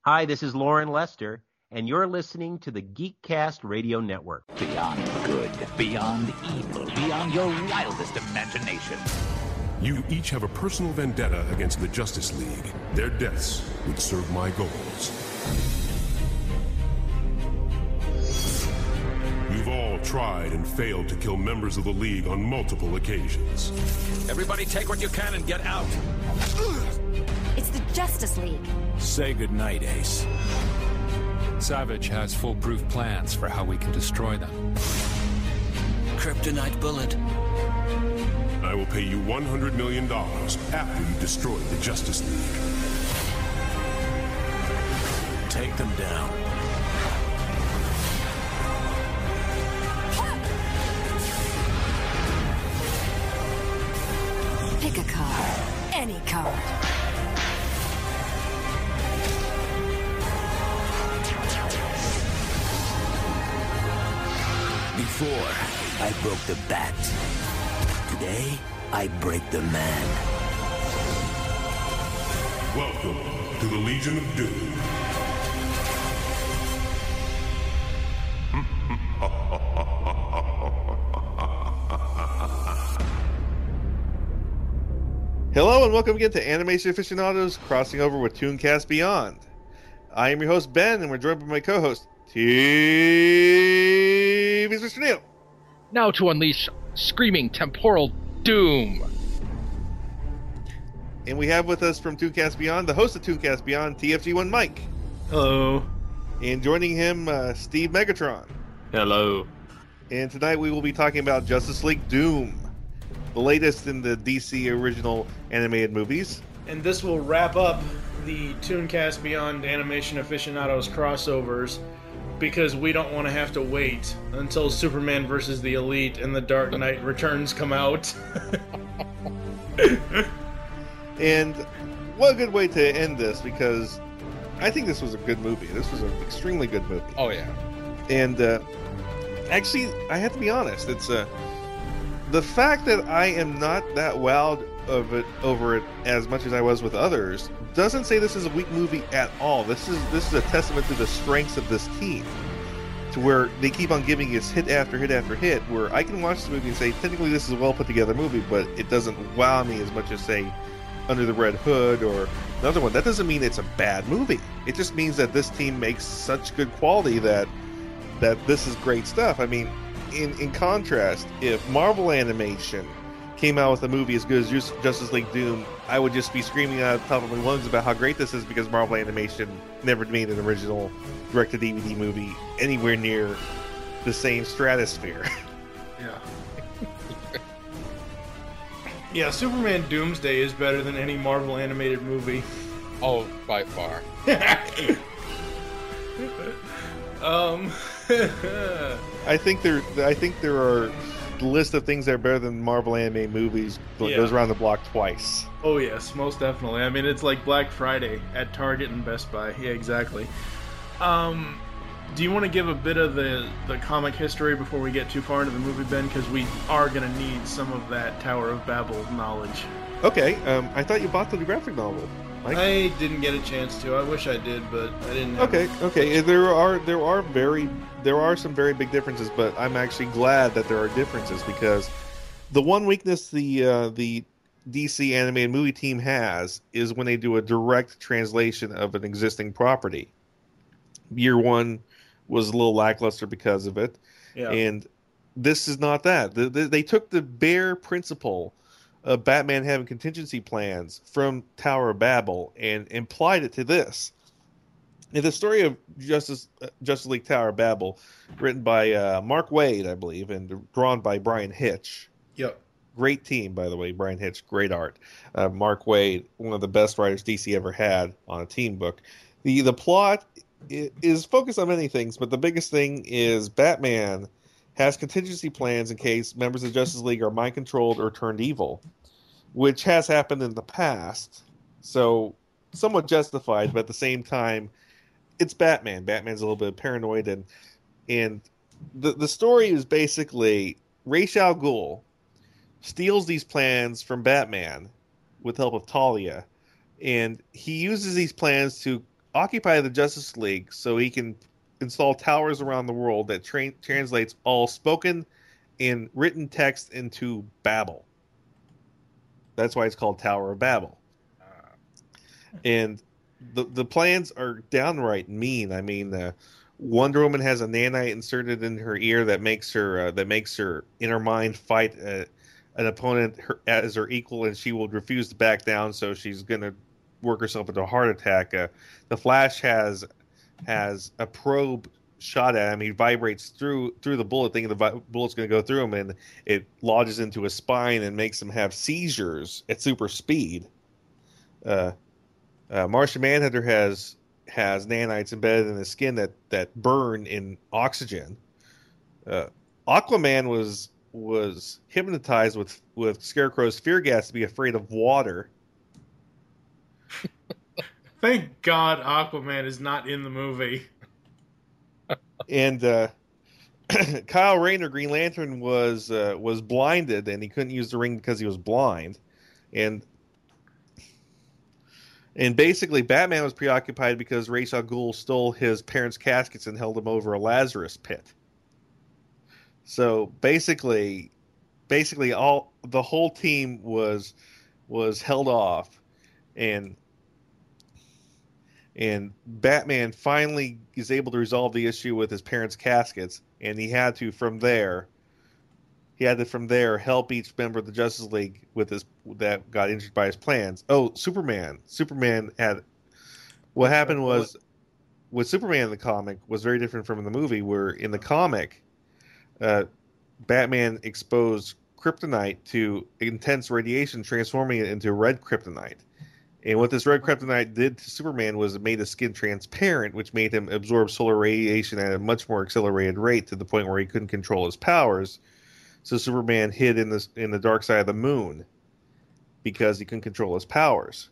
Hi, this is Lauren Lester, and you're listening to the Geekcast Radio Network. Beyond good, beyond evil, beyond your wildest imagination. You each have a personal vendetta against the Justice League. Their deaths would serve my goals. You've all tried and failed to kill members of the League on multiple occasions. Everybody take what you can and get out. It's the Justice League. Say goodnight, Ace. Savage has foolproof plans for how we can destroy them. Kryptonite bullet. I will pay you $100 million after you destroy the Justice League. Take them down. Pick a card. Any card. Before, I broke the bat. Today, I break the man. Welcome to the Legion of Doom. Hello and welcome again to Animation Aficionados crossing over with Tooncast Beyond. I am your host Ben, and we're joined by my co-host TV's Mr. Neil. Now to unleash screaming temporal doom. And we have with us from Tooncast Beyond, the host of Tooncast Beyond, TFG1 Mike. Hello. And joining him, Steve Megatron. Hello. And tonight we will be talking about Justice League Doom, the latest in the DC original animated movies. And this will wrap up the Tooncast Beyond Animation Aficionados crossovers, because we don't want to have to wait until Superman vs. the Elite and The Dark Knight Returns come out. And what a good way to end this, because I think this was a good movie. This was an extremely good movie. Oh, yeah. And actually, I have to be honest, it's the fact that I am not that wowed over it as much as I was with others doesn't say this is a weak movie at all. This is a testament to the strengths of this team, to where they keep on giving us hit after hit after hit, where I can watch the movie and say, technically this is a well put together movie, but it doesn't wow me as much as, say, Under the Red Hood or another one. That doesn't mean it's a bad movie. It just means that this team makes such good quality that this is great stuff. I mean, in contrast, if Marvel Animation came out with a movie as good as Justice League Doom, I would just be screaming out of the top of my lungs about how great this is, because Marvel Animation never made an original direct-to-DVD movie anywhere near the same stratosphere. Yeah. Yeah, Superman Doomsday is better than any Marvel animated movie. Oh, by far. I think there are a list of things that are better than Marvel anime movies, but goes around the block twice. Oh yes, most definitely. I mean, it's like Black Friday at Target and Best Buy. Yeah, exactly. Do you want to give a bit of the comic history before we get too far into the movie, Ben? Because we are going to need some of that Tower of Babel knowledge. Okay, I thought you bought the graphic novel, Mike. I didn't get a chance to. I wish I did, but I didn't. Okay. There are some very big differences, but I'm actually glad that there are differences, because the one weakness the DC animated movie team has is when they do a direct translation of an existing property. Year One was a little lackluster because of it, and this is not that. They took the bare principle of Batman having contingency plans from Tower of Babel and applied it to this. In the story of Justice League Tower of Babel, written by Mark Waid, I believe, and drawn by Brian Hitch. Yep. Great team, by the way. Brian Hitch, great art. Mark Waid, one of the best writers DC ever had on a team book. The plot is focused on many things, but the biggest thing is Batman has contingency plans in case members of Justice League are mind-controlled or turned evil, which has happened in the past. So, somewhat justified, but at the same time, it's Batman. Batman's a little bit paranoid, and the story is basically Ra's al Ghul steals these plans from Batman with the help of Talia, and he uses these plans to occupy the Justice League so he can install towers around the world that translates all spoken and written text into Babel. That's why it's called Tower of Babel. And the plans are downright mean. I mean, Wonder Woman has a nanite inserted in her ear that makes her in her mind fight an opponent as her equal, and she will refuse to back down. So she's gonna work herself into a heart attack. The Flash has a probe shot at him. He vibrates through the bullet, thinking the bullet's going to go through him, and it lodges into his spine and makes him have seizures at super speed. Martian Manhunter has nanites embedded in his skin that burn in oxygen. Aquaman was hypnotized with Scarecrow's fear gas to be afraid of water. Thank God Aquaman is not in the movie. And Kyle Rayner, Green Lantern, was blinded, and he couldn't use the ring because he was blind. And basically, Batman was preoccupied because Ra's al Ghul stole his parents' caskets and held them over a Lazarus pit. So basically, the whole team was held off, and Batman finally is able to resolve the issue with his parents' caskets, and he had to from there help each member of the Justice League that got injured by his plans. Oh, Superman had what happened was with Superman in the comic was very different from in the movie, where in the comic, Batman exposed kryptonite to intense radiation, transforming it into red kryptonite. And what this red kryptonite did to Superman was it made his skin transparent, which made him absorb solar radiation at a much more accelerated rate, to the point where he couldn't control his powers. So Superman hid in the dark side of the moon because he couldn't control his powers.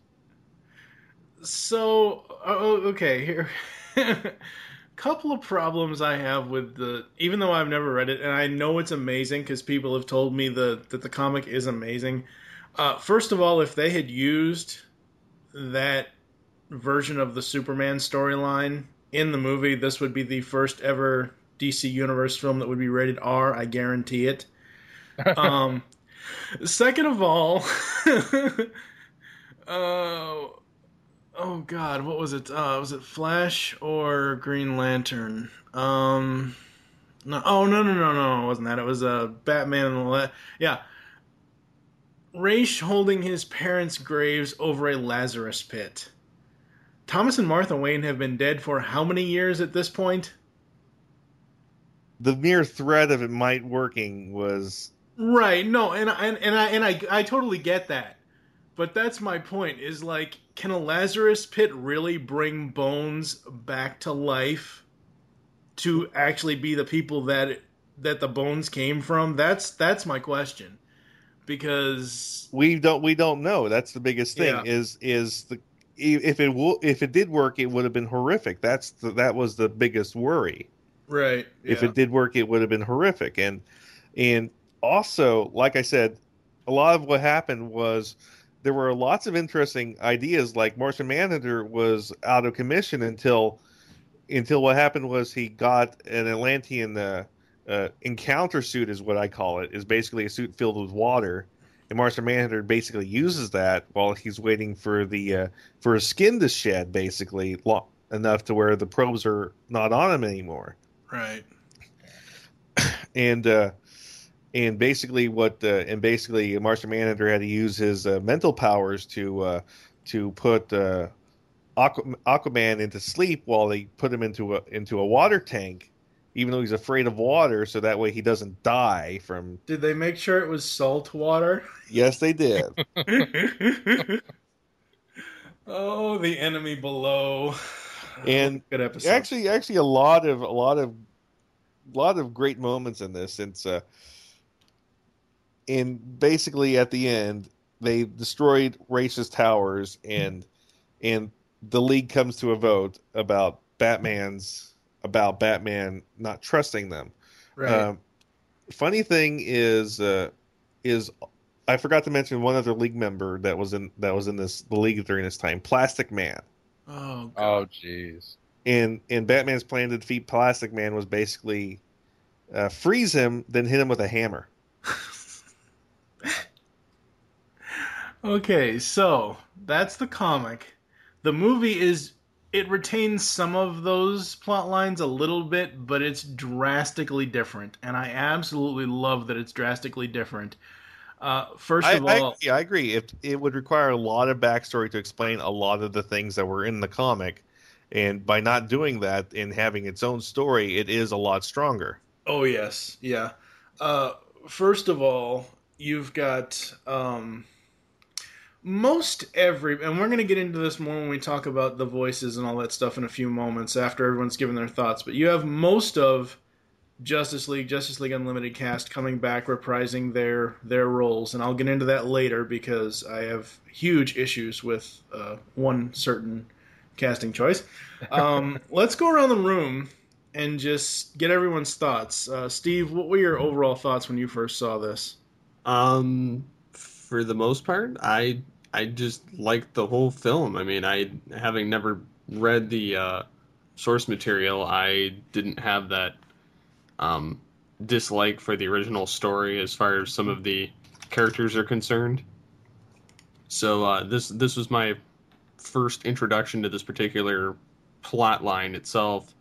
So, okay, here. Couple of problems I have with even though I've never read it, and I know it's amazing because people have told me that the comic is amazing. First of all, if they had used that version of the Superman storyline in the movie, this would be the first ever DC Universe film that would be rated R. I guarantee it. Second of all, oh God, what was it? Was it Flash or Green Lantern? No, it wasn't that. It was Batman. Yeah. Ra's holding his parents' graves over a Lazarus pit. Thomas and Martha Wayne have been dead for how many years at this point? The mere threat of it might working was right. No, and I totally get that, but that's my point. Is like, can a Lazarus pit really bring bones back to life to actually be the people that the bones came from? That's my question. Because we don't know. That's the biggest thing. Yeah. If it did work, it would have been horrific. That was the biggest worry. Right. Yeah. If it did work, it would have been horrific. And also, like I said, a lot of what happened was there were lots of interesting ideas. Like Martian Manhunter was out of commission until what happened was he got an Atlantean encounter suit, is what I call it, is basically a suit filled with water, and Martian Manhunter basically uses that while he's waiting for for his skin to shed, basically enough to where the probes are not on him anymore. Right. And basically Martian Manhunter had to use his mental powers to put Aquaman into sleep while they put him into a water tank, even though he's afraid of water, so that way he doesn't die from... Did they make sure it was salt water? Yes, they did. Oh, the enemy below. And good episode. Actually, a lot of great moments in this. And basically, at the end, they destroyed Ra's towers, and the League comes to a vote about Batman not trusting them. Right. Funny thing is I forgot to mention one other League member that was in the League during this time, Plastic Man. Oh, God. Oh, jeez. And Batman's plan to defeat Plastic Man was basically freeze him, then hit him with a hammer. Okay, so that's the comic. The movie it retains some of those plot lines a little bit, but it's drastically different, and I absolutely love that it's drastically different. First of all, I agree. It would require a lot of backstory to explain a lot of the things that were in the comic, and by not doing that and having its own story, it is a lot stronger. Oh yes, yeah. First of all, you've got and we're going to get into this more when we talk about the voices and all that stuff in a few moments after everyone's given their thoughts, but you have most of Justice League Unlimited cast coming back, reprising their roles, and I'll get into that later because I have huge issues with one certain casting choice. Let's go around the room and just get everyone's thoughts. Steve, what were your overall thoughts when you first saw this? For the most part, I just liked the whole film. I mean, having never read the source material, I didn't have that dislike for the original story as far as some of the characters are concerned. So this was my first introduction to this particular plot line itself.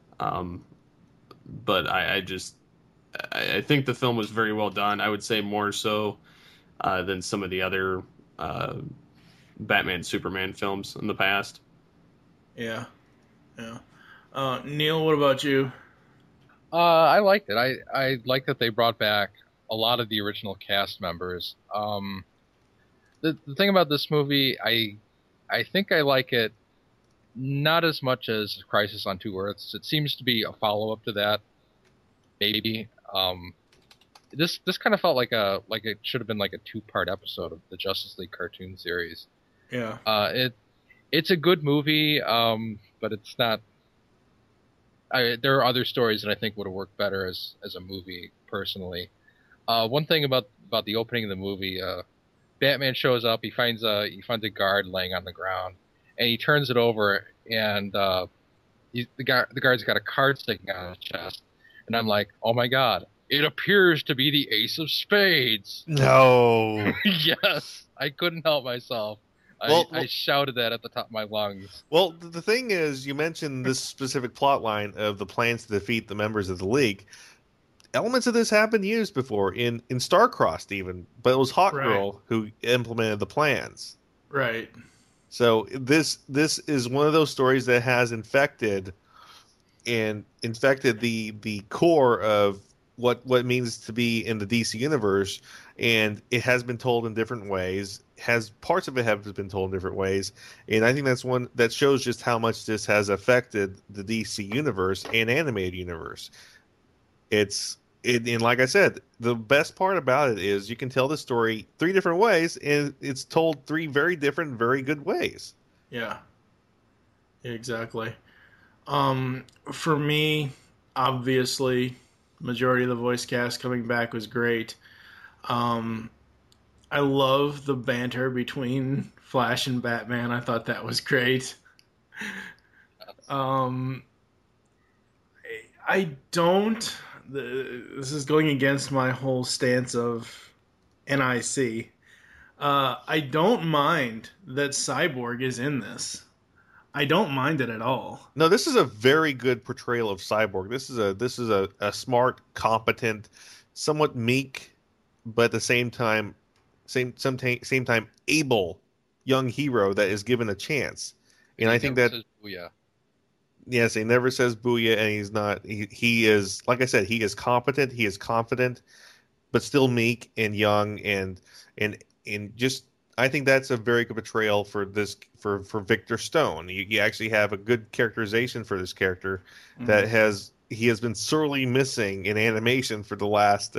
But I think the film was very well done. I would say more so than some of the other Batman, Superman films in the past. Yeah. Neil, what about you? I liked it. I like that they brought back a lot of the original cast members. The thing about this movie, I think I like it not as much as Crisis on Two Earths. It seems to be a follow-up to that, maybe. This kind of felt like it should have been like a 2-part episode of the Justice League cartoon series. Yeah. It's a good movie, but it's not. There are other stories that I think would have worked better as a movie, personally. One thing about the opening of the movie, Batman shows up. He finds a guard laying on the ground, and he turns it over, and the guard's got a card sticking out of his chest, and I'm like, oh my god, it appears to be the Ace of Spades. No. Yes, I couldn't help myself. I shouted that at the top of my lungs. Well, the thing is, you mentioned this specific plot line of the plans to defeat the members of the League. Elements of this happened years before in Starcrossed even, but it was Hawkgirl who implemented the plans. Right. So this is one of those stories that has infected the core of what it means to be in the DC universe, and it has been told in different ways. Parts of it have been told in different ways, and I think that's one that shows just how much this has affected the DC universe and animated universe. And like I said, the best part about it is you can tell the story 3 different ways, and it's told 3 very different, very good ways. Yeah, exactly. For me, obviously, majority of the voice cast coming back was great. I love the banter between Flash and Batman. I thought that was great. This is going against my whole stance of NIC. I don't mind that Cyborg is in this. I don't mind it at all. No, this is a very good portrayal of Cyborg. This is a smart, competent, somewhat meek, but at the same time able young hero that is given a chance. And I think that yes, he never says booyah, and he's not. He is, like I said, he is competent, he is confident, but still meek and young, and just. I think that's a very good portrayal for Victor Stone. You actually have a good characterization for this character that he has been sorely missing in animation for the last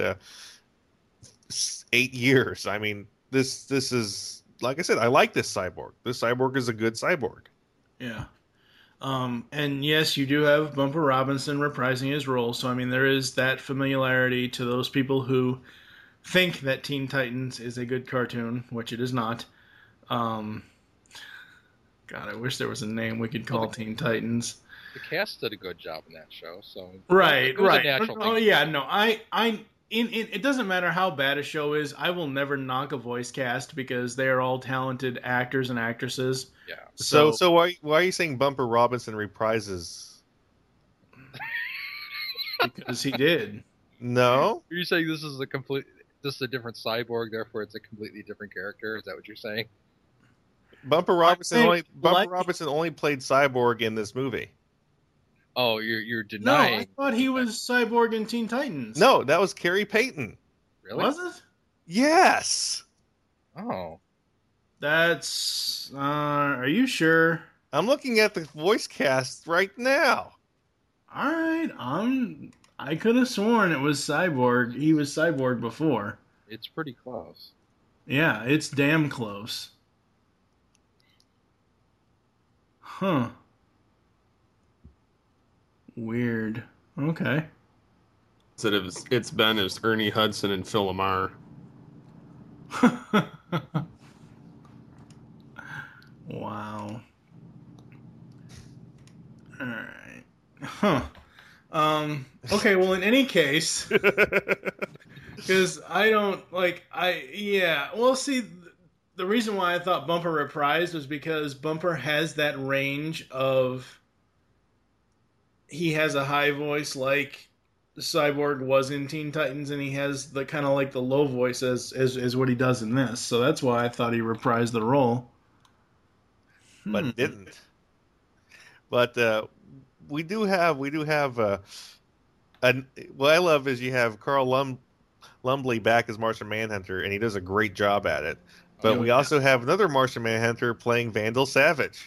8 years. I mean, this is, like I said, I like this Cyborg. This Cyborg is a good Cyborg. Yeah. And yes, you do have Bumper Robinson reprising his role. So, I mean, there is that familiarity to those people who think that Teen Titans is a good cartoon, which it is not. God, God, I wish there was a name we could call Teen Titans. The cast did a good job in that show, so right. It was a natural Oh thing. yeah, no, it doesn't matter how bad a show is. I will never knock a voice cast because they are all talented actors and actresses. Yeah. So why are you saying Bumper Robinson reprises? Because he did. No. Are you saying this is a different cyborg, therefore it's a completely different character? Is that what you're saying? Bumper Robinson only played Cyborg in this movie. Oh, you're No, denying. I thought he was Cyborg in Teen Titans. No, that was Carrie Payton. Really? Was it? Yes. Oh. That's... are you sure? I'm looking at the voice cast right now. Alright, I could have sworn it was Cyborg. He was Cyborg before. It's pretty close. Yeah, it's damn close. Huh. Weird. Okay. Instead of it's Ben as Ernie Hudson and Phil Lamar. Wow. Alright. Huh. Okay, well, in any case, because I don't, well, see, the reason why I thought Bumper reprised was because Bumper has that range of, he has a high voice like Cyborg was in Teen Titans, and he has the kind of like the low voice as what he does in this, so that's why I thought he reprised the role. But didn't. But, we do have what I love is you have Carl Lumbly back as Martian Manhunter, and he does a great job at it. But we also have another Martian Manhunter playing Vandal Savage.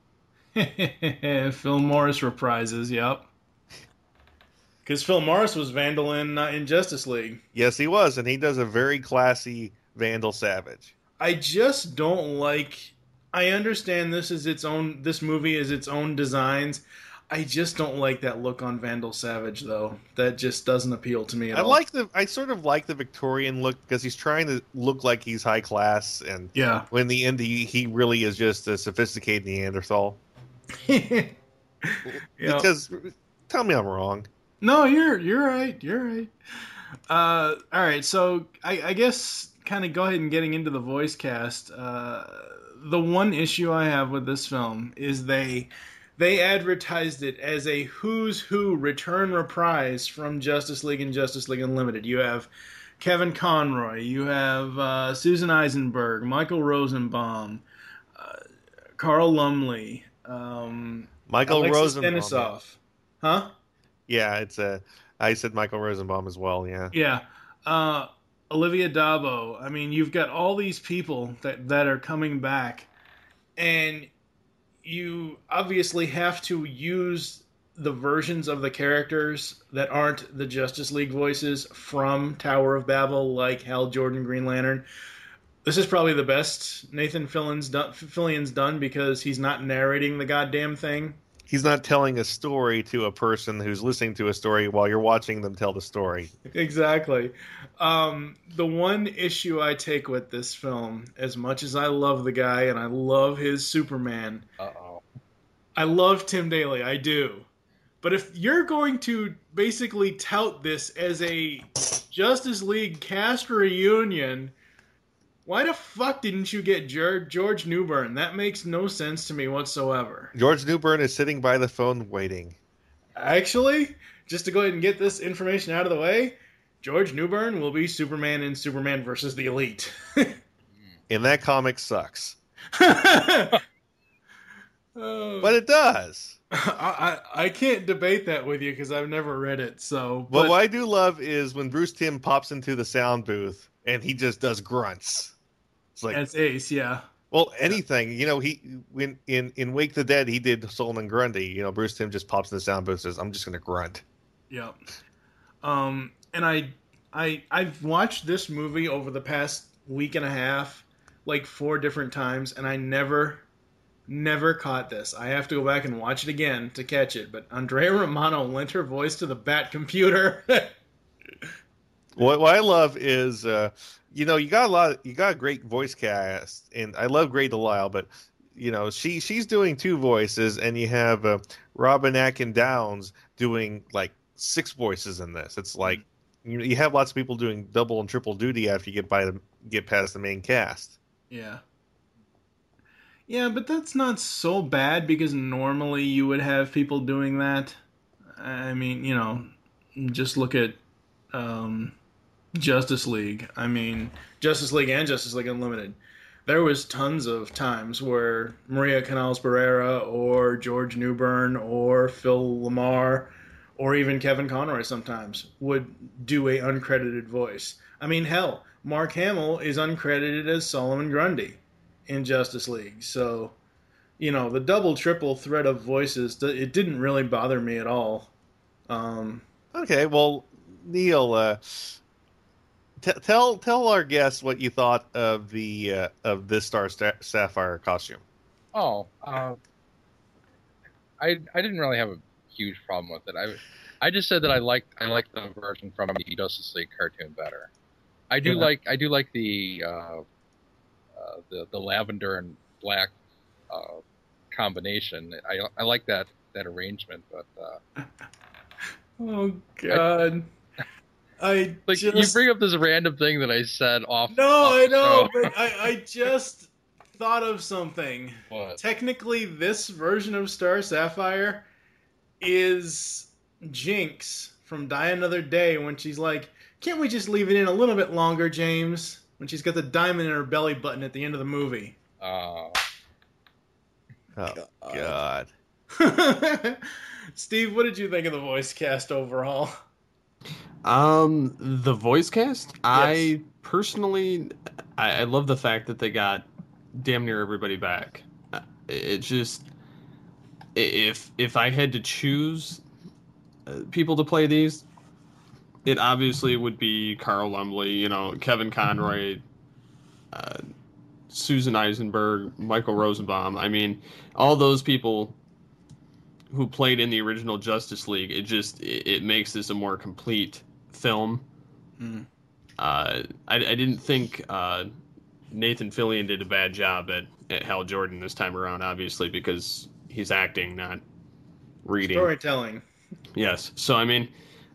Phil Morris reprises, yep. Because Phil Morris was Vandal in Justice League. Yes, he was, and he does a very classy Vandal Savage. I just don't like... I understand this movie is its own designs. I just don't like that look on Vandal Savage, though. That just doesn't appeal to me at all. I sort of like the Victorian look because he's trying to look like he's high class, and yeah, when in the end he really is just a sophisticated Neanderthal. Because tell me I'm wrong. No, you're right. You're right. All right, so I guess kind of go ahead and getting into the voice cast. The one issue I have with this film is they advertised it as a Who's Who return reprise from Justice League and Justice League Unlimited. You have Kevin Conroy, you have Susan Eisenberg, Michael Rosenbaum, Carl Lumbly, Michael Alexis Rosenbaum. Denisof. Huh? Yeah, I said Michael Rosenbaum as well, yeah. Yeah. Olivia Dabo. I mean, you've got all these people that are coming back, and you obviously have to use the versions of the characters that aren't the Justice League voices from Tower of Babel, like Hal Jordan, Green Lantern. This is probably the best Nathan Fillion's done because he's not narrating the goddamn thing. He's not telling a story to a person who's listening to a story while you're watching them tell the story. Exactly. The one issue I take with this film, as much as I love the guy and I love his Superman, I love Tim Daly, I do. But if you're going to basically tout this as a Justice League cast reunion, why the fuck didn't you get George Newbern? That makes no sense to me whatsoever. George Newbern is sitting by the phone waiting. Actually, just to go ahead and get this information out of the way, George Newbern will be Superman in Superman vs. the Elite. And that comic sucks. But it does. I can't debate that with you because I've never read it. But what I do love is when Bruce Timm pops into the sound booth and he just does grunts. It's like that's Ace, yeah. Well, anything, when in Wake the Dead he did Solomon Grundy. Bruce Timm just pops in the sound booth and says, "I'm just going to grunt." Yep. And I've watched this movie over the past week and a half, like 4 different times, and I never caught this. I have to go back and watch it again to catch it. But Andrea Romano lent her voice to the Bat computer. What I love is, you got a great voice cast, and I love Grey DeLisle, but she's doing 2 voices, and you have Robin Atkin Downs doing like 6 voices in this. It's like you have lots of people doing double and triple duty after you get past the main cast. Yeah. Yeah, but that's not so bad because normally you would have people doing that. I mean, just look at Justice League. I mean, Justice League and Justice League Unlimited. There was tons of times where Maria Canales-Barrera or George Newbern or Phil Lamar or even Kevin Conroy sometimes would do a uncredited voice. I mean, hell, Mark Hamill is uncredited as Solomon Grundy in Justice League. So, the double, triple threat of voices, it didn't really bother me at all. Okay, well, Neil, tell our guests what you thought of this Star Sapphire costume. Oh, I didn't really have a huge problem with it. I just said that I liked the version from the Justice League cartoon better. I do like the lavender and black combination. I like that arrangement, but oh God. You bring up this random thing that I said off. No, I know, but I just thought of something. What? Technically, this version of Star Sapphire is Jinx from Die Another Day when she's like, "Can't we just leave it in a little bit longer, James?" When she's got the diamond in her belly button at the end of the movie. Oh God. Steve, what did you think of the voice cast overall? The voice cast? Yes. I personally, I love the fact that they got damn near everybody back. It just, if I had to choose people to play these, it obviously would be Carl Lumbly, Kevin Conroy, Susan Eisenberg, Michael Rosenbaum. I mean, all those people who played in the original Justice League, it makes this a more complete film. I didn't think Nathan Fillion did a bad job at Hal Jordan this time around, obviously, because he's acting, not reading. Storytelling. Yes. So, I mean,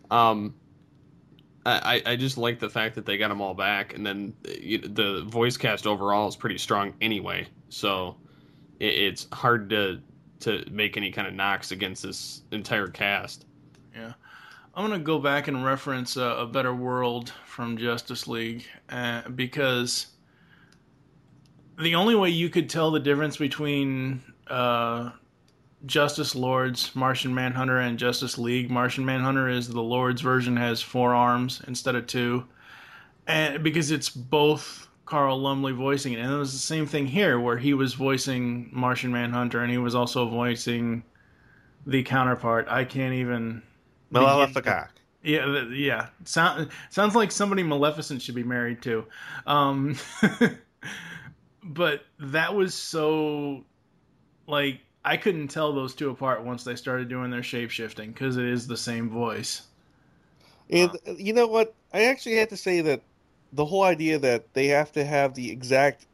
I just like the fact that they got them all back, and then the voice cast overall is pretty strong anyway, so it's hard to make any kind of knocks against this entire cast. Yeah. I'm going to go back and reference A Better World from Justice League because the only way you could tell the difference between Justice Lord's Martian Manhunter and Justice League Martian Manhunter is the Lord's version has 4 arms instead of 2, and because it's both Carl Lumbly voicing it. And it was the same thing here where he was voicing Martian Manhunter and he was also voicing the counterpart. I can't even... Maleficent. Yeah. Sounds like somebody Maleficent should be married to. But that was so... Like, I couldn't tell those two apart once they started doing their shape-shifting because it is the same voice. And you know what? I actually had to say that the whole idea that they have to have the exact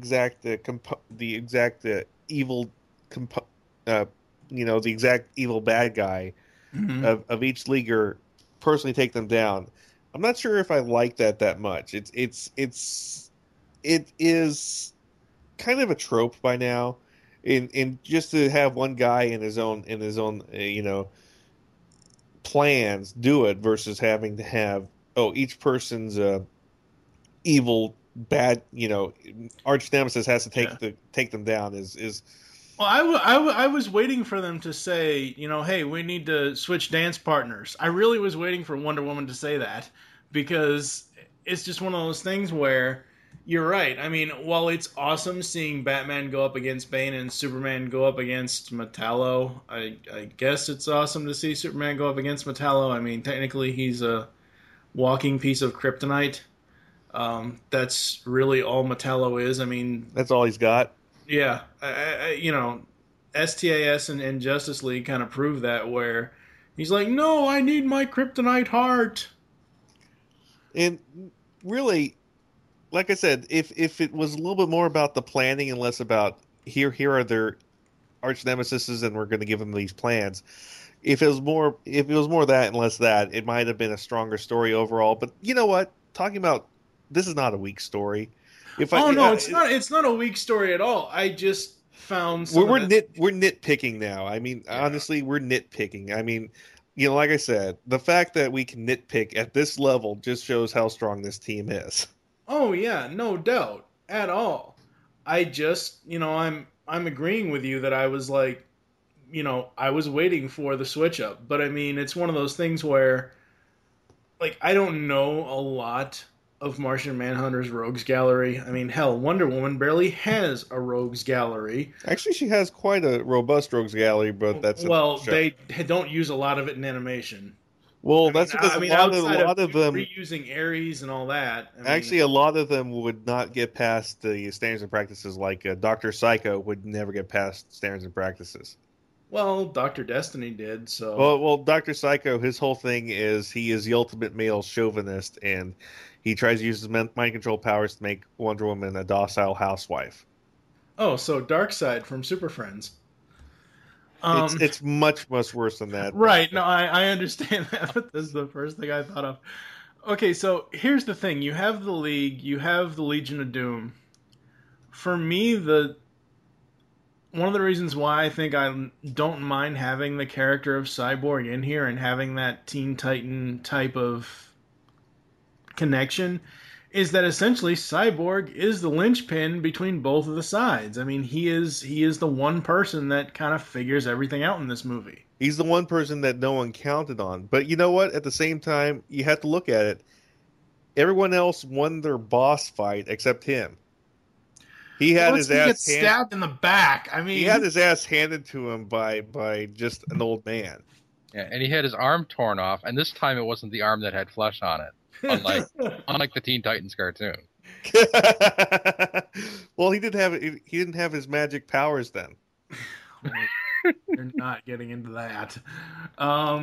evil bad guy of each leaguer personally take them down. I'm not sure if I like that much. It is kind of a trope by now. In just to have one guy in his own plans do it versus having to have each person's evil bad arch nemesis has to take them down is. Well, I was waiting for them to say, hey, we need to switch dance partners. I really was waiting for Wonder Woman to say that because it's just one of those things where you're right. I mean, while it's awesome seeing Batman go up against Bane and Superman go up against Metallo, I guess it's awesome to see Superman go up against Metallo. I mean, technically he's a walking piece of kryptonite. That's really all Metallo is. I mean... That's all he's got? Yeah. STAS and Justice League kind of prove that where he's like, no, I need my kryptonite heart. And really... Like I said, if it was a little bit more about the planning and less about here are their arch nemesis, and we're going to give them these plans. If it was more that and less that, it might have been a stronger story overall. But you know what? Talking about this is not a weak story. It's not. It's not a weak story at all. I just found we're nitpicking now. I mean, honestly, we're nitpicking. I mean, like I said, the fact that we can nitpick at this level just shows how strong this team is. Oh yeah, no doubt at all. I just, I'm agreeing with you that I was like, I was waiting for the switch up. But I mean, it's one of those things where, like, I don't know a lot of Martian Manhunter's rogues gallery. I mean, hell, Wonder Woman barely has a rogues gallery. Actually, she has quite a robust rogues gallery, but that's they don't use a lot of it in animation. Well, that's because a lot of them reusing Ares and all that. A lot of them would not get past the standards and practices. Like Dr. Psycho would never get past standards and practices. Well, Dr. Destiny did. So well, Dr. Psycho, his whole thing is he is the ultimate male chauvinist, and he tries to use his mind control powers to make Wonder Woman a docile housewife. Oh, so Darkseid from Super Friends. It's much worse than that. Right. No, I understand that, but this is the first thing I thought of. Okay, so here's the thing. You have the League, you have the Legion of Doom. For me, one of the reasons why I think I don't mind having the character of Cyborg in here and having that Teen Titan type of connection is that essentially Cyborg is the linchpin between both of the sides. I mean, he is the one person that kind of figures everything out in this movie. He's the one person that no one counted on. But you know what? At the same time, you have to look at it. Everyone else won their boss fight except him. He had his ass stabbed in the back. I mean, he had his ass handed to him by just an old man. Yeah, and he had his arm torn off, and this time it wasn't the arm that had flesh on it. Unlike the Teen Titans cartoon. Well, he didn't have his magic powers then. You're not getting into that. All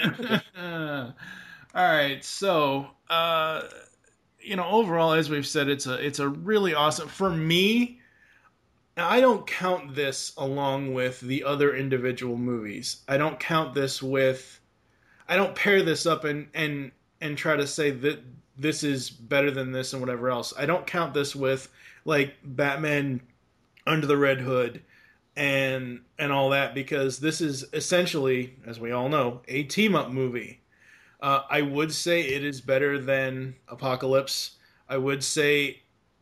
right, so overall, as we've said, it's a really awesome. For me, I don't count this along with the other individual movies. I don't count this with. I don't pair this up and try to say that this is better than this and whatever else. I don't count this with like Batman Under the Red Hood and all that, because this is essentially, as we all know, a team-up movie. I would say it is better than Apocalypse. I would say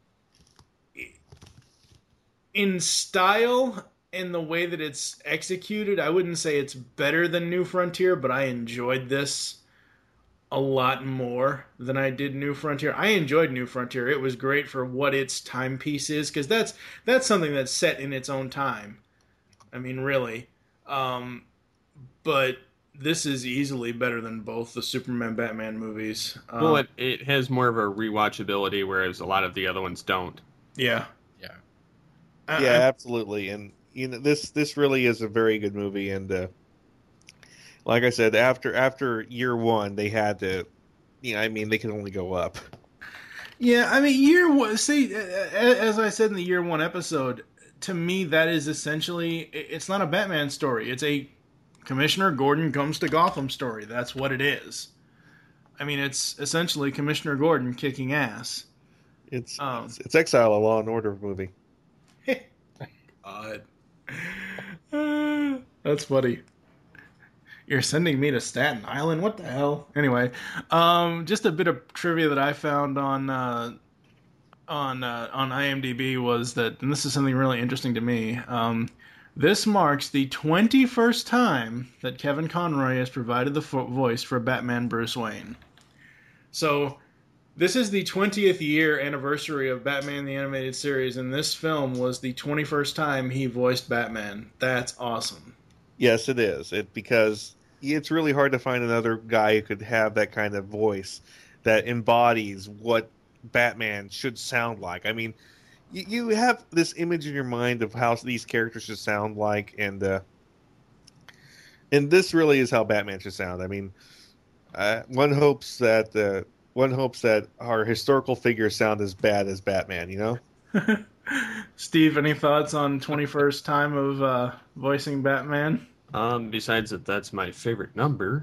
in style and the way that it's executed, I wouldn't say it's better than New Frontier, but I enjoyed this a lot more than I did New Frontier. I enjoyed New Frontier. It was great for what its timepiece is, because that's something that's set in its own time. I mean, really. But this is easily better than both the Superman Batman movies. Well, it has more of a rewatchability, whereas a lot of the other ones don't. Yeah. Yeah, absolutely. And this really is a very good movie, and like I said, after year one, they had to, they can only go up. Yeah, I mean, year one. See, as I said in the year one episode, to me, that is essentially, it's not a Batman story. It's a Commissioner Gordon comes to Gotham story. That's what it is. I mean, it's essentially Commissioner Gordon kicking ass. It's Exile, a Law and Order movie. God. That's funny. You're sending me to Staten Island? What the hell? Anyway, just a bit of trivia that I found on IMDb was that, and this is something really interesting to me, this marks the 21st time that Kevin Conroy has provided the voice for Batman Bruce Wayne. So, this is the 20th year anniversary of Batman the Animated Series, and this film was the 21st time he voiced Batman. That's awesome. Yes, it is. Because it's really hard to find another guy who could have that kind of voice that embodies what Batman should sound like. I mean, you have this image in your mind of how these characters should sound like, and this really is how Batman should sound. I mean, one hopes that our historical figures sound as bad as Batman, Steve, any thoughts on 21st time of voicing Batman? Besides that's my favorite number.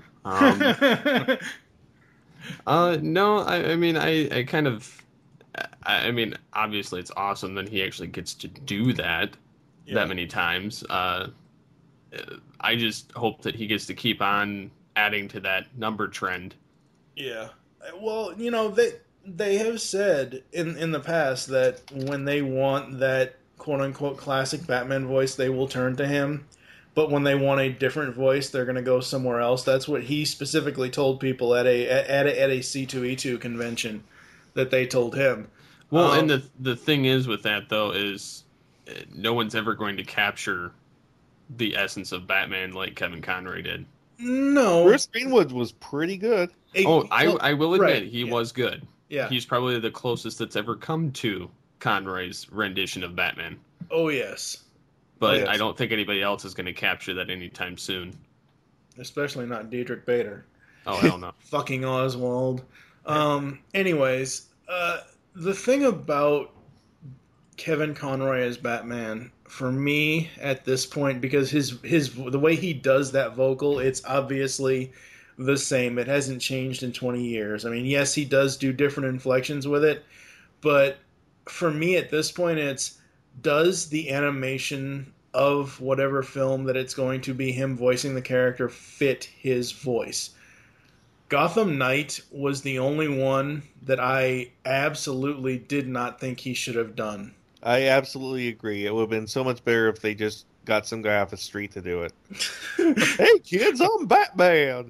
No, I mean, I kind of, I mean, obviously it's awesome that he actually gets to do that many times. I just hope that he gets to keep on adding to that number trend. Yeah. Well, you know, they have said in the past that when they want that quote-unquote classic Batman voice, they will turn to him. But when they want a different voice, they're going to go somewhere else. That's what he specifically told people at a C2E2 convention that they told him. Well, and the thing is with that, though, is no one's ever going to capture the essence of Batman like Kevin Conroy did. No. Bruce Greenwood was pretty good. I will admit, he was good. Yeah. He's probably the closest that's ever come to Conroy's rendition of Batman. Oh, yes. But I don't think anybody else is going to capture that anytime soon. Especially not Diedrich Bader. Oh, hell no. Fucking Oswald. Anyways, the thing about Kevin Conroy as Batman, for me at this point, because the way he does that vocal, it's obviously the same. It hasn't changed in 20 years. I mean, yes, he does do different inflections with it, but for me at this point, it's does the animation of whatever film that it's going to be him voicing the character fit his voice? Gotham Knight was the only one that I absolutely did not think he should have done. I absolutely agree. It would have been so much better if they just got some guy off the street to do it. Hey kids, I'm Batman!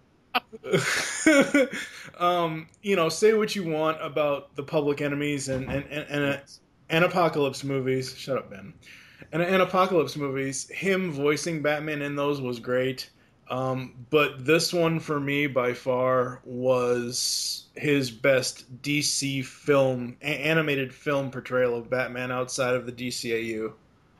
You know, say what you want about the Public Enemies and Apocalypse movies. Shut up, Ben. And Apocalypse movies, him voicing Batman in those was great. But this one for me by far was his best DC film, animated film portrayal of Batman outside of the DCAU.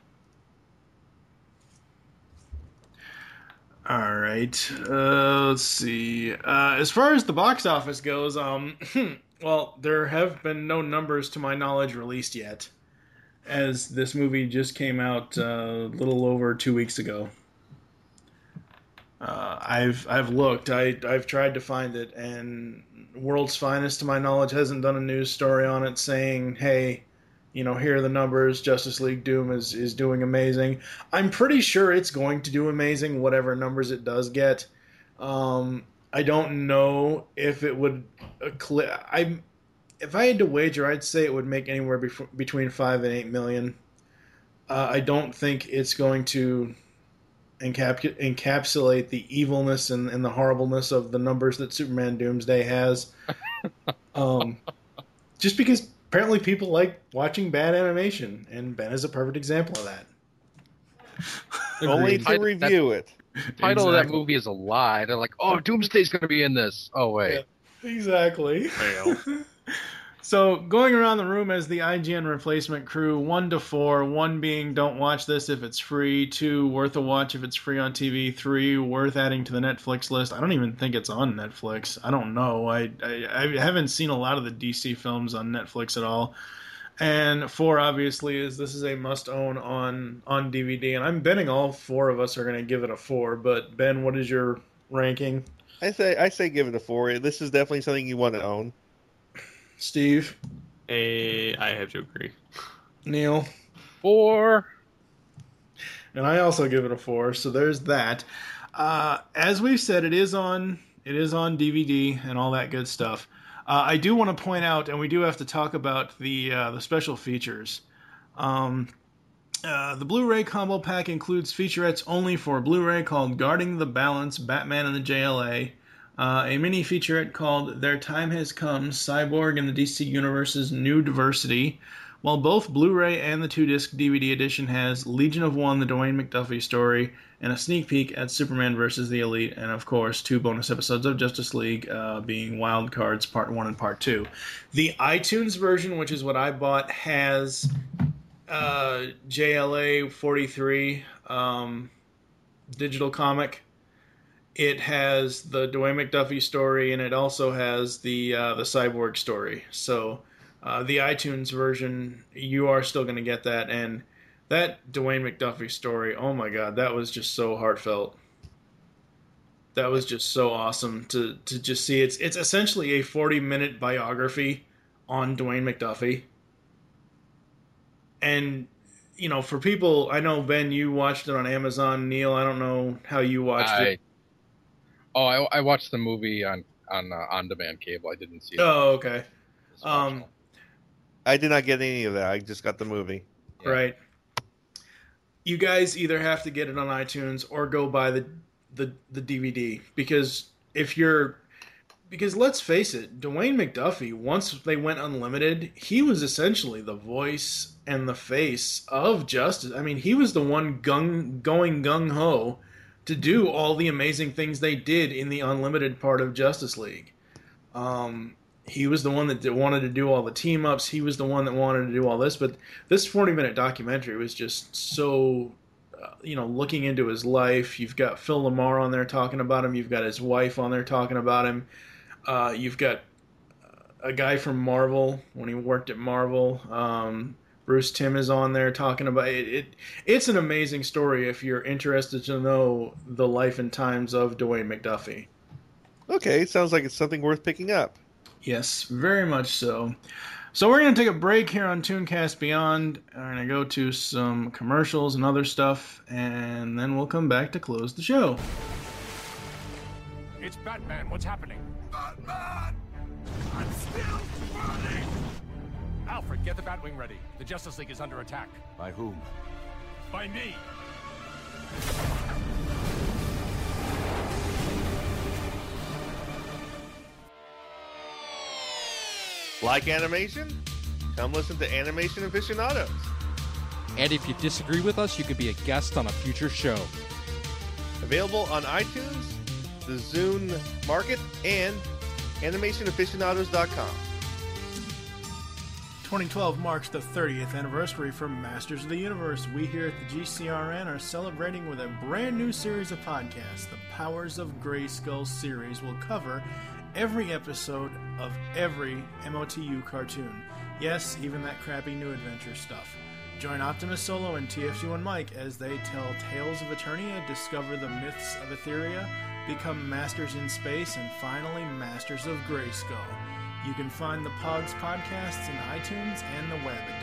All right. Let's see. As far as the box office goes, well, there have been no numbers to my knowledge released yet, as this movie just came out a little over 2 weeks ago. I've looked. I've tried to find it, and World's Finest, to my knowledge, hasn't done a news story on it saying, hey, you know, here are the numbers. Justice League Doom is doing amazing. I'm pretty sure it's going to do amazing, whatever numbers it does get. I don't know if it would. If I had to wager, I'd say it would make anywhere between 5 and 8 million. I don't think it's going to encapsulate the evilness and the horribleness of the numbers that Superman Doomsday has. Just because apparently people like watching bad animation, and Ben is a perfect example of that. Only to review it. The title of that movie is a lie. They're like, oh, Doomsday's going to be in this. Oh, wait. Yeah, exactly. So, going around the room as the IGN replacement crew, 1 to 4, 1 being don't watch this if it's free, 2 worth a watch if it's free on TV, 3 worth adding to the Netflix list. I don't even think it's on Netflix. I don't know. I haven't seen a lot of the DC films on Netflix at all. And 4, obviously, is this is a must-own on DVD. And I'm betting all 4 of us are going to give it a 4. But, Ben, what is your ranking? I say give it a 4. This is definitely something you want to own. Steve? I have to agree. Neil? 4. And I also give it a 4, so there's that. As we've said, it is on DVD and all that good stuff. I do want to point out, and we do have to talk about the special features. The Blu-ray combo pack includes featurettes only for Blu-ray called Guarding the Balance, Batman and the JLA, a mini featurette called Their Time Has Come, Cyborg and the DC Universe's New Diversity, while both Blu-ray and the 2-disc DVD edition has Legion of One, the Dwayne McDuffie story, and a sneak peek at Superman vs. the Elite, and of course 2 bonus episodes of Justice League, being Wild Cards Part 1 and Part 2. The iTunes version, which is what I bought, has JLA 43 digital comic. It has the Dwayne McDuffie story, and it also has the Cyborg story. So the iTunes version, you are still going to get that. And that Dwayne McDuffie story, oh my God, that was just so heartfelt. That was just so awesome to just see. It's essentially a 40-minute biography on Dwayne McDuffie. And, you know, for people, I know, Ben, you watched it on Amazon. Neil, I don't know how you watched it. I watched the movie on on-demand cable. I didn't see it. Oh, okay. I did not get any of that. I just got the movie. Yeah. Right. You guys either have to get it on iTunes or go buy the DVD, because let's face it, Dwayne McDuffie, once they went unlimited, he was essentially the voice and the face of Justice. I mean, he was the one going gung-ho to do all the amazing things they did in the unlimited part of Justice League. He was the one that wanted to do all the team-ups. He was the one that wanted to do all this. But this 40-minute documentary was just so, looking into his life. You've got Phil LaMarr on there talking about him. You've got his wife on there talking about him. You've got a guy from Marvel, when he worked at Marvel. Bruce Timm is on there talking about it. It's an amazing story if you're interested to know the life and times of Dwayne McDuffie. Okay, it sounds like it's something worth picking up. Yes, very much so. So we're going to take a break here on Tooncast Beyond. We're going to go to some commercials and other stuff, and then we'll come back to close the show. It's Batman. What's happening? Batman! I'm still running! Alfred, get the Batwing ready. The Justice League is under attack. By whom? By me. Like animation? Come listen to Animation Aficionados. And if you disagree with us, you could be a guest on a future show. Available on iTunes, the Zune Market, and animationaficionados.com. 2012 marks the 30th anniversary for Masters of the Universe. We here at the GCRN are celebrating with a brand new series of podcasts. The Powers of Grayskull series will cover every episode of every MOTU cartoon. Yes, even that crappy New Adventure stuff. Join Optimus Solo and TFG1 Mike as they tell tales of Eternia, discover the myths of Etheria, become masters in space, and finally masters of Grayskull. You can find the Pogs podcasts in iTunes and the web at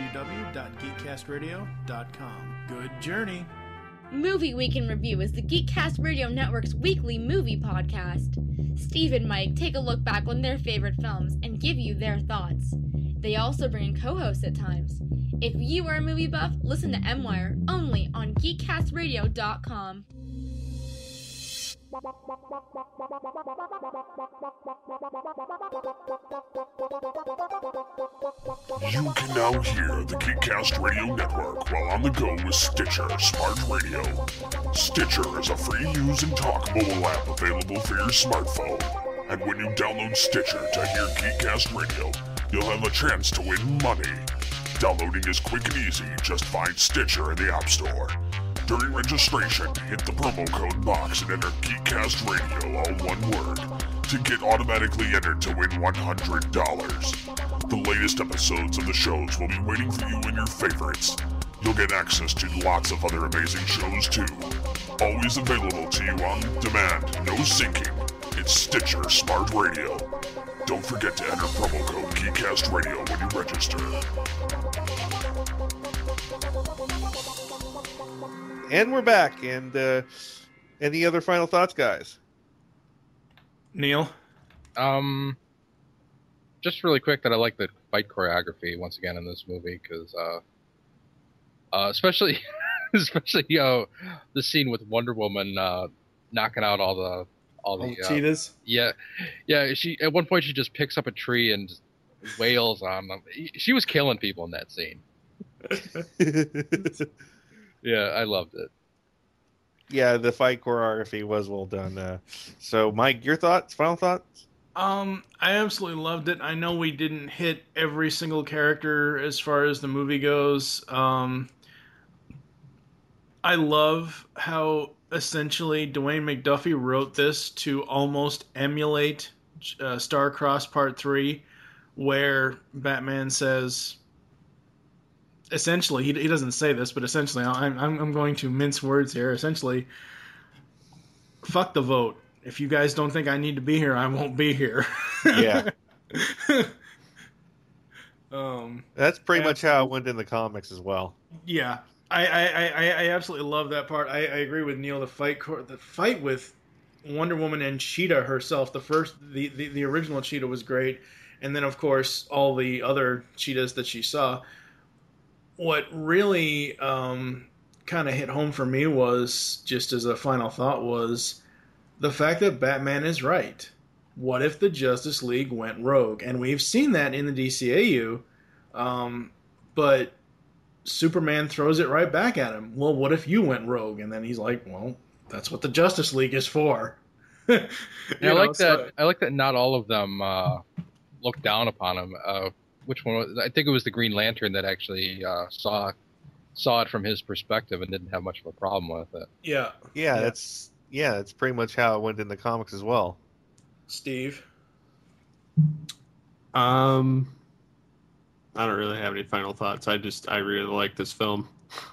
www.geekcastradio.com. Good journey! Movie Week in Review is the Geekcast Radio Network's weekly movie podcast. Steve and Mike take a look back on their favorite films and give you their thoughts. They also bring in co-hosts at times. If you are a movie buff, listen to M-Wire only on geekcastradio.com. You can now hear the Geekcast Radio Network while on the go with Stitcher Smart Radio. Stitcher is a free-use and talk mobile app available for your smartphone. And when you download Stitcher to hear Geekcast Radio, you'll have a chance to win money. Downloading is quick and easy. Just find Stitcher in the App Store. During registration, hit the promo code box and enter Geekcast Radio, all one word, to get automatically entered to win $100. The latest episodes of the shows will be waiting for you in your favorites. You'll get access to lots of other amazing shows too. Always available to you on demand, no syncing. It's Stitcher Smart Radio. Don't forget to enter promo code Geekcast Radio when you register. And we're back. And any other final thoughts, guys? Neil? Just really quick that I like the fight choreography once again in this movie, because especially the scene with Wonder Woman knocking out all the cheetahs. Yeah. She at one point she just picks up a tree and wails on them. She was killing people in that scene. Yeah, I loved it. Yeah, the fight choreography was well done. So, Mike, your thoughts? Final thoughts? I absolutely loved it. I know we didn't hit every single character as far as the movie goes. I love how essentially Dwayne McDuffie wrote this to almost emulate Star-Crossed Part 3, where Batman says, essentially, he doesn't say this, but essentially, I'm going to mince words here. Essentially, fuck the vote. If you guys don't think I need to be here, I won't be here. Yeah. That's pretty much how it went in the comics as well. Yeah, I absolutely love that part. I agree with Neil. The fight with Wonder Woman and Cheetah herself. The original Cheetah was great, and then of course all the other cheetahs that she saw. What really kind of hit home for me was, just as a final thought, was the fact that Batman is right. What if the Justice League went rogue? And we've seen that in the DCAU, but Superman throws it right back at him. Well, what if you went rogue? And then he's like, well, that's what the Justice League is for. I like that not all of them look down upon him. Which one? I think it was the Green Lantern that actually saw it from his perspective and didn't have much of a problem with it. Yeah, that's pretty much how it went in the comics as well. Steve? I don't really have any final thoughts. I really like this film.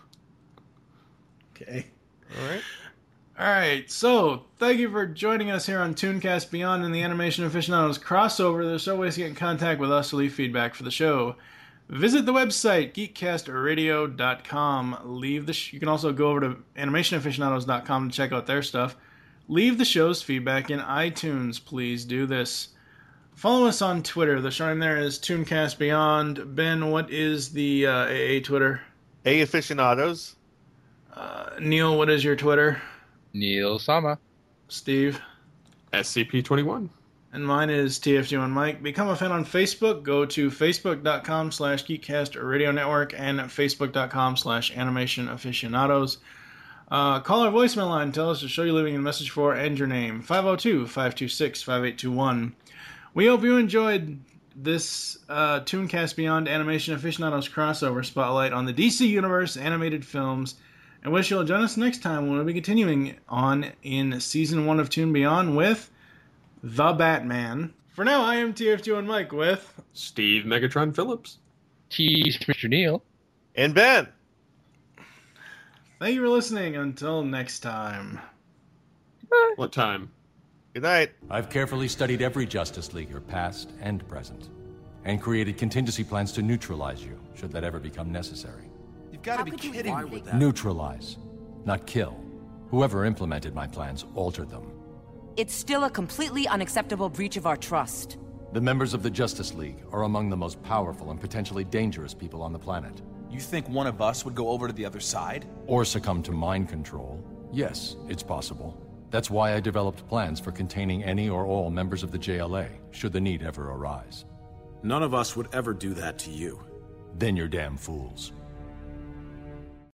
Okay. All right. So, thank you for joining us here on Tooncast Beyond and the Animation Aficionados crossover. There's several ways to get in contact with us to leave feedback for the show. Visit the website, geekcastradio.com. You can also go over to animationaficionados.com to check out their stuff. Leave the show's feedback in iTunes. Please do this. Follow us on Twitter. The show name there is Tooncast Beyond. Ben, what is the AA Twitter? Aficionados. Neil, what is your Twitter? Neil Sama. Steve? SCP-21. And mine is TFG1Mike. Become a fan on Facebook. Go to facebook.com/GeekCastRadioNetwork and facebook.com/AnimationAficionados. Call our voicemail line. Tell us the show you're leaving a message for and your name. 502-526-5821. We hope you enjoyed this Tooncast Beyond Animation Aficionados crossover spotlight on the DC Universe animated films, and wish you'll join us next time when we'll be continuing on in Season 1 of Toon Beyond with The Batman. For now, I am TFG1Mike with Steve Megatron Phillips, Mr. Neil, and Ben. Thank you for listening. Until next time. What time? Good night. I've carefully studied every Justice Leaguer, past and present, and created contingency plans to neutralize you, should that ever become necessary. You've got to be kidding me with that. Neutralize, not kill. Whoever implemented my plans altered them. It's still a completely unacceptable breach of our trust. The members of the Justice League are among the most powerful and potentially dangerous people on the planet. You think one of us would go over to the other side? Or succumb to mind control? Yes, it's possible. That's why I developed plans for containing any or all members of the JLA, should the need ever arise. None of us would ever do that to you. Then you're damn fools.